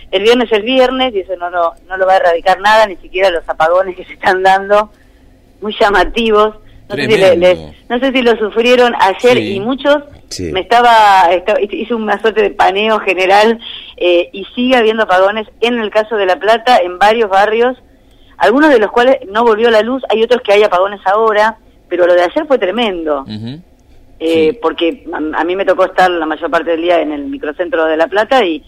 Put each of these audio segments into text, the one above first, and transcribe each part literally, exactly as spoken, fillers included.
el viernes es viernes y eso no, no, no lo va a erradicar nada, ni siquiera los apagones que se están dando, muy llamativos. No sé, si le, le, no sé si lo sufrieron ayer sí. y muchos, sí. me estaba, estaba, hice una suerte de paneo general eh, y sigue habiendo apagones en el caso de La Plata, en varios barrios, algunos de los cuales no volvió la luz, hay otros que hay apagones ahora, pero lo de ayer fue tremendo, uh-huh. eh, sí. porque a, a mí me tocó estar la mayor parte del día en el microcentro de La Plata y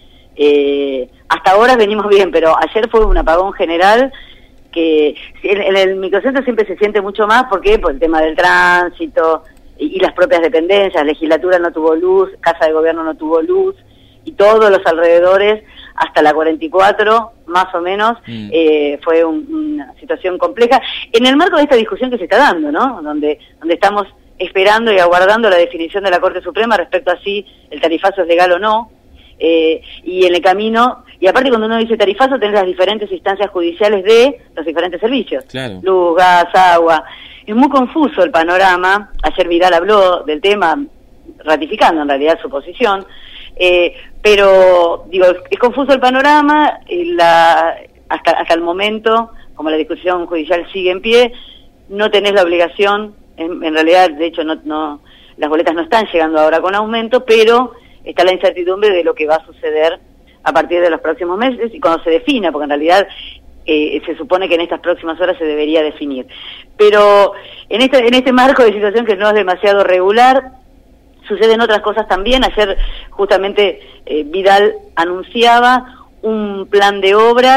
eh, hasta ahora venimos bien, pero ayer fue un apagón general que en, en el microcentro siempre se siente mucho más, ¿por qué? Por el tema del tránsito y, y las propias dependencias, legislatura no tuvo luz, Casa de Gobierno no tuvo luz, y todos los alrededores, hasta la cuarenta y cuatro, más o menos, mm. eh, fue un, una situación compleja, en el marco de esta discusión que se está dando, ¿no? Donde, donde estamos esperando y aguardando la definición de la Corte Suprema respecto a si el tarifazo es legal o no, eh, y en el camino, y aparte cuando uno dice tarifazo tenés las diferentes instancias judiciales de los diferentes servicios, claro. luz, gas, agua, es muy confuso el panorama. Ayer Vidal habló del tema, ratificando en realidad su posición, eh, pero digo, es confuso el panorama, la, hasta, hasta el momento, como la discusión judicial sigue en pie, no tenés la obligación, en, en realidad de hecho no, no, las boletas no están llegando ahora con aumento, pero está la incertidumbre de lo que va a suceder a partir de los próximos meses y cuando se defina, porque en realidad eh, se supone que en estas próximas horas se debería definir. Pero en este, en este marco de situación que no es demasiado regular, suceden otras cosas también. Ayer justamente eh, Vidal anunciaba un plan de obras,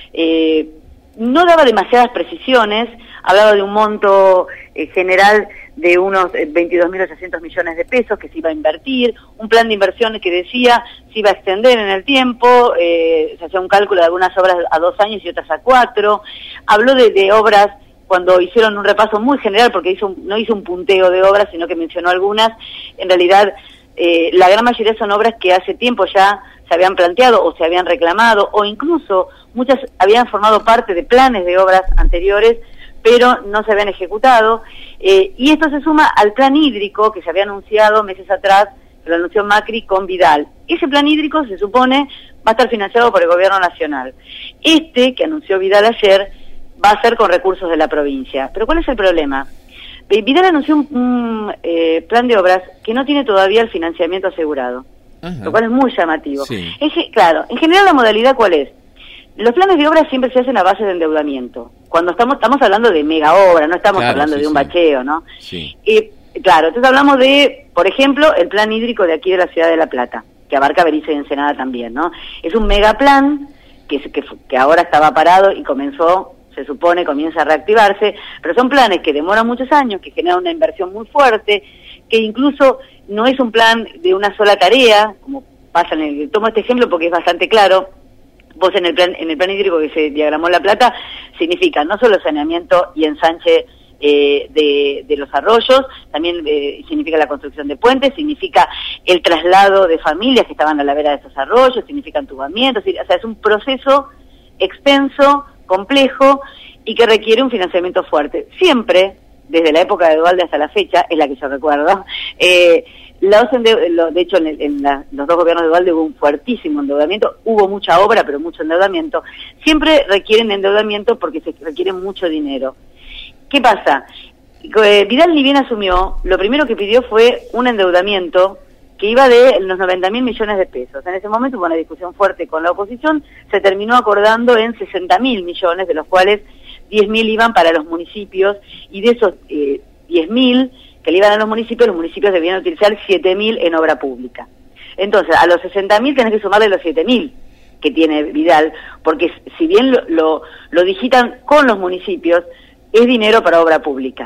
eh, no daba demasiadas precisiones, hablaba de un monto eh, general de unos veintidós mil ochocientos millones de pesos que se iba a invertir, un plan de inversión que decía se iba a extender en el tiempo, eh, se hacía un cálculo de algunas obras a dos años y otras a cuatro, habló de, de obras cuando hicieron un repaso muy general, porque hizo un, no hizo un punteo de obras, sino que mencionó algunas, en realidad eh, la gran mayoría son obras que hace tiempo ya se habían planteado o se habían reclamado, o incluso muchas habían formado parte de planes de obras anteriores, pero no se habían ejecutado, eh, y esto se suma al plan hídrico que se había anunciado meses atrás, lo anunció Macri con Vidal. Ese plan hídrico se supone va a estar financiado por el Gobierno Nacional. Este, que anunció Vidal ayer, va a ser con recursos de la provincia. Pero ¿cuál es el problema? Vidal anunció un, un eh, plan de obras que no tiene todavía el financiamiento asegurado, Ajá. lo cual es muy llamativo. Sí. En, claro, en general la modalidad ¿cuál es? Los planes de obras siempre se hacen a base de endeudamiento. Cuando estamos estamos hablando de mega obra, no estamos claro, hablando sí, de un sí. bacheo, ¿no? Sí. Eh, claro, entonces hablamos de, por ejemplo, el plan hídrico de aquí de la ciudad de La Plata, que abarca Berizo y Ensenada también, ¿no? Es un megaplan que, que, que ahora estaba parado y comenzó, se supone, comienza a reactivarse, pero son planes que demoran muchos años, que generan una inversión muy fuerte, que incluso no es un plan de una sola tarea, como pasa en el... Tomo este ejemplo porque es bastante claro. Vos en el plan en el plan hídrico que se diagramó en La Plata, significa no solo saneamiento y ensanche eh, de, de los arroyos, también eh, significa la construcción de puentes, significa el traslado de familias que estaban a la vera de esos arroyos, significa entubamiento, o sea, es un proceso extenso, complejo y que requiere un financiamiento fuerte. Siempre, desde la época de Duhalde hasta la fecha, es la que yo recuerdo, eh, Los de hecho, en, el, en la, los dos gobiernos de Duhalde hubo un fuertísimo endeudamiento, hubo mucha obra, pero mucho endeudamiento. Siempre requieren endeudamiento porque se requiere mucho dinero. ¿Qué pasa? Eh, Vidal ni bien asumió, lo primero que pidió fue un endeudamiento que iba de los noventa mil millones de pesos. En ese momento hubo una discusión fuerte con la oposición, se terminó acordando en sesenta mil millones, de los cuales diez mil iban para los municipios, y de esos eh, diez mil que le iban a los municipios, los municipios debían utilizar siete mil en obra pública. Entonces, a los sesenta mil tenés que sumarle los siete mil que tiene Vidal, porque si bien lo, lo, lo digitan con los municipios, es dinero para obra pública.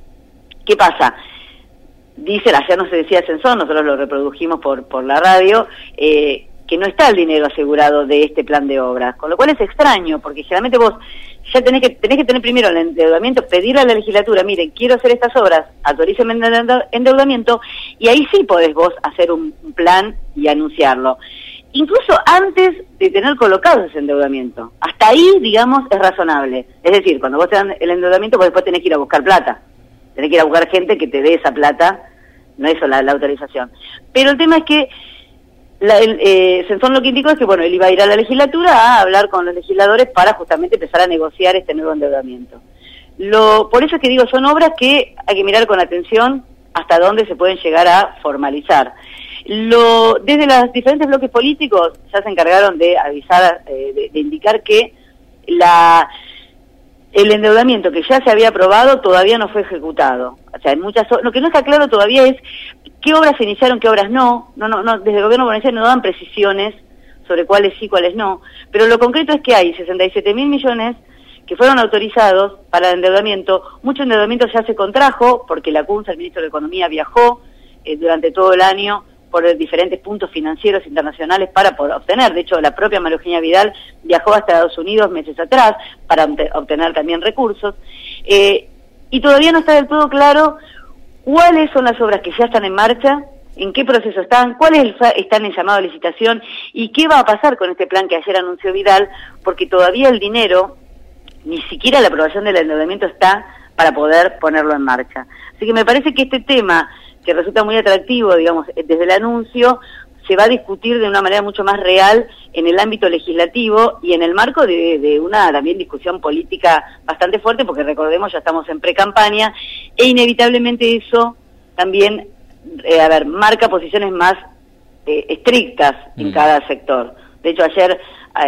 ¿Qué pasa? Dice, ayer no se decía ascensor, nosotros lo reprodujimos por, por la radio, eh, que no está el dinero asegurado de este plan de obras, con lo cual es extraño, porque generalmente vos ya tenés que tenés que tener primero el endeudamiento, pedirle a la legislatura, miren, quiero hacer estas obras, autorícenme el endeudamiento, y ahí sí podés vos hacer un, un plan y anunciarlo. Incluso antes de tener colocado ese endeudamiento. Hasta ahí, digamos, es razonable. Es decir, cuando vos te dan el endeudamiento, vos después tenés que ir a buscar plata. Tenés que ir a buscar gente que te dé esa plata, no eso la, la autorización. Pero el tema es que La, el, eh, Sensón lo que indicó es que, bueno, él iba a ir a la legislatura a hablar con los legisladores para justamente empezar a negociar este nuevo endeudamiento. Lo, por eso es que digo, son obras que hay que mirar con atención hasta dónde se pueden llegar a formalizar. Lo, desde los diferentes bloques políticos ya se encargaron de avisar, eh, de, de indicar que la el endeudamiento que ya se había aprobado todavía no fue ejecutado. O sea, en muchas, lo que no está claro todavía es qué obras se iniciaron, qué obras no. No, no, no, desde el gobierno bonaerense no dan precisiones sobre cuáles sí, cuáles no. Pero lo concreto es que hay sesenta y siete mil millones que fueron autorizados para el endeudamiento. Mucho endeudamiento ya se contrajo porque la CUNSA, el ministro de Economía, viajó eh, durante todo el año por diferentes puntos financieros internacionales para poder obtener. De hecho, la propia María Eugenia Vidal viajó a Estados Unidos meses atrás para obtener también recursos. Eh, y todavía no está del todo claro cuáles son las obras que ya están en marcha, en qué proceso están, cuáles están en llamado a licitación y qué va a pasar con este plan que ayer anunció Vidal, porque todavía el dinero, ni siquiera la aprobación del endeudamiento está para poder ponerlo en marcha. Así que me parece que este tema, que resulta muy atractivo, digamos, desde el anuncio, se va a discutir de una manera mucho más real en el ámbito legislativo y en el marco de, de una también discusión política bastante fuerte, porque recordemos, ya estamos en pre-campaña, e inevitablemente eso también, eh, a ver, marca posiciones más eh, estrictas en mm. cada sector. De hecho, ayer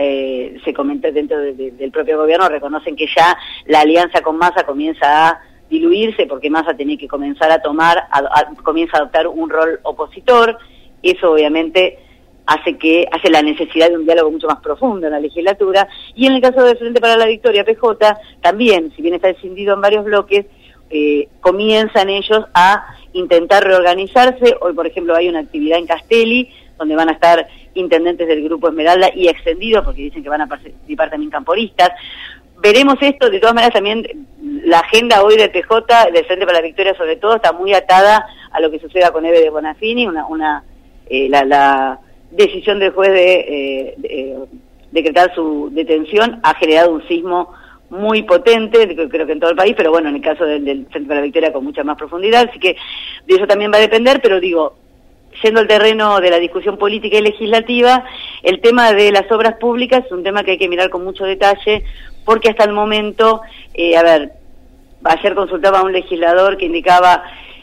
eh, se comentó dentro de, de, del propio gobierno, reconocen que ya la alianza con Massa comienza a diluirse porque Massa tiene que comenzar a tomar, a, a, comienza a adoptar un rol opositor. Eso obviamente hace que hace la necesidad de un diálogo mucho más profundo en la legislatura, y en el caso del Frente para la Victoria, P J, también, si bien está escindido en varios bloques, eh, comienzan ellos a intentar reorganizarse. Hoy, por ejemplo, hay una actividad en Castelli, donde van a estar intendentes del Grupo Esmeralda y extendidos, porque dicen que van a participar también camporistas. Veremos esto. De todas maneras, también la agenda hoy de P J, del Frente para la Victoria sobre todo, está muy atada a lo que suceda con Eve de Bonafini, una, una eh, la, la decisión del juez de, eh, de eh, decretar su detención ha generado un sismo muy potente, creo que en todo el país, pero bueno, en el caso del, del Frente para la Victoria con mucha más profundidad, así que de eso también va a depender. Pero digo, yendo al terreno de la discusión política y legislativa, el tema de las obras públicas es un tema que hay que mirar con mucho detalle, porque hasta el momento, eh, a ver, ayer consultaba a un legislador que indicaba,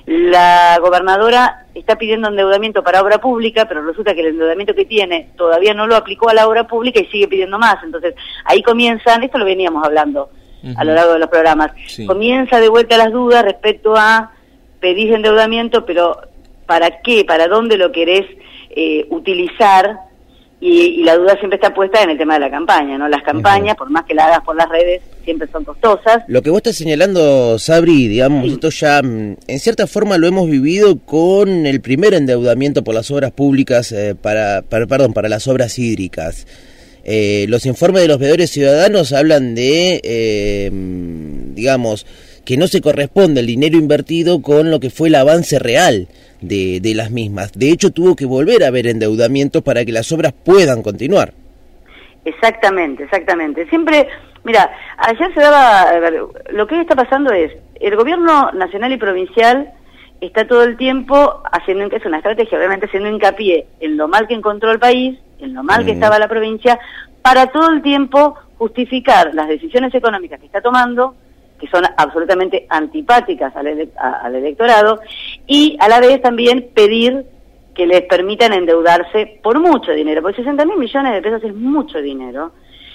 la gobernadora está pidiendo endeudamiento para obra pública, pero resulta que el endeudamiento que tiene todavía no lo aplicó a la obra pública y sigue pidiendo más. Entonces, ahí comienzan, esto lo veníamos hablando uh-huh. a lo largo de los programas, sí. Comienza de vuelta las dudas respecto a pedir endeudamiento, pero ¿para qué? ¿Para dónde lo querés eh, utilizar? Y, y la duda siempre está puesta en el tema de la campaña, ¿no? Las campañas, uh-huh. por más que la hagas por las redes, siempre son costosas. Lo que vos estás señalando, Sabri, digamos, sí. esto ya en cierta forma lo hemos vivido con el primer endeudamiento por las obras públicas, eh, para, para, perdón, para las obras hídricas. Eh, los informes de los veedores ciudadanos hablan de, eh, digamos, que no se corresponde el dinero invertido con lo que fue el avance real de, de las mismas. De hecho, tuvo que volver a haber endeudamientos para que las obras puedan continuar. Exactamente, exactamente. Siempre, mira, ayer se daba, a ver, lo que hoy está pasando es, el gobierno nacional y provincial está todo el tiempo haciendo, es una estrategia, obviamente haciendo hincapié en lo mal que encontró el país, en lo mal mm. que estaba la provincia, para todo el tiempo justificar las decisiones económicas que está tomando, que son absolutamente antipáticas al, ele a, al electorado, y a la vez también pedir que les permitan endeudarse por mucho dinero, porque sesenta mil millones de pesos es mucho dinero,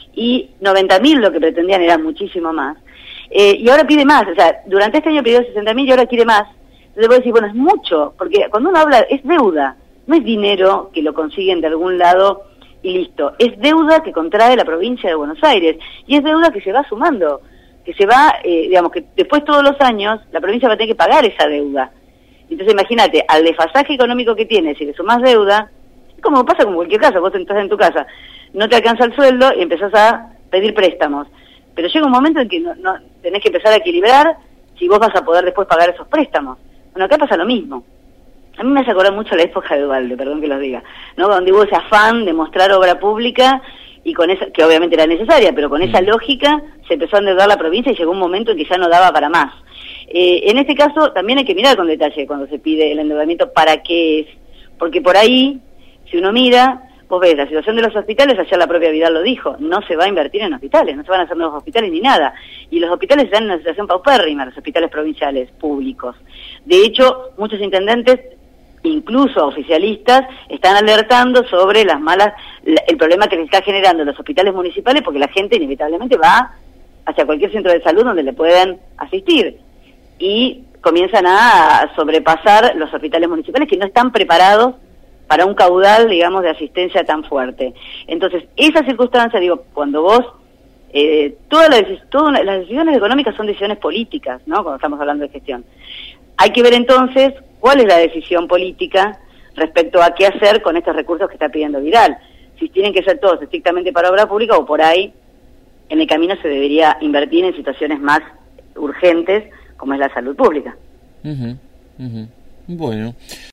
y noventa mil lo que pretendían era muchísimo más, eh, y ahora pide más. O sea, durante este año pidió sesenta mil y ahora quiere más. Entonces voy a decir, bueno, es mucho, porque cuando uno habla, es deuda, no es dinero que lo consiguen de algún lado y listo, es deuda que contrae la provincia de Buenos Aires, y es deuda que se va sumando, que se va, eh, digamos, que después todos los años la provincia va a tener que pagar esa deuda. Entonces imagínate, al desfasaje económico que tienes, si le sumás deuda, es como pasa con cualquier casa, vos entras en tu casa, no te alcanza el sueldo y empezás a pedir préstamos. Pero llega un momento en que no, no tenés que empezar a equilibrar si vos vas a poder después pagar esos préstamos. Bueno, acá pasa lo mismo. A mí me hace acordar mucho la época de Duhalde, perdón que los diga, ¿no? Donde hubo ese afán de mostrar obra pública, y con esa, que obviamente era necesaria, pero con esa lógica se empezó a endeudar la provincia y llegó un momento en que ya no daba para más. Eh, en este caso también hay que mirar con detalle cuando se pide el endeudamiento para qué es, porque por ahí Si uno mira, vos ves la situación de los hospitales, ayer la propia Vidal lo dijo, no se va a invertir en hospitales, no se van a hacer nuevos hospitales ni nada. Y los hospitales están en una situación paupérrima, los hospitales provinciales, públicos. De hecho, muchos intendentes, incluso oficialistas, están alertando sobre las malas, el problema que les está generando los hospitales municipales, porque la gente inevitablemente va hacia cualquier centro de salud donde le puedan asistir. Y comienzan a sobrepasar los hospitales municipales que no están preparados para un caudal, digamos, de asistencia tan fuerte. Entonces, esa circunstancia, digo, cuando vos, eh, todas las, todas las decisiones económicas son decisiones políticas, ¿no?, cuando estamos hablando de gestión. Hay que ver entonces cuál es la decisión política respecto a qué hacer con estos recursos que está pidiendo Vidal. Si tienen que ser todos estrictamente para obra pública o por ahí, en el camino se debería invertir en situaciones más urgentes, como es la salud pública. Uh-huh, uh-huh. Bueno.